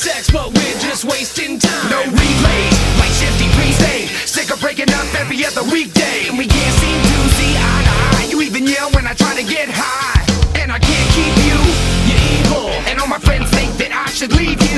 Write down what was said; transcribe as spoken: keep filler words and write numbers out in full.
sex, but we're just wasting time. No replays, like shifty pre-state. Sick of breaking up every other weekday, and we can't seem to see eye to eye. You even yell when I try to get high, and I can't keep you. You're evil, and all my friends think that I should leave you.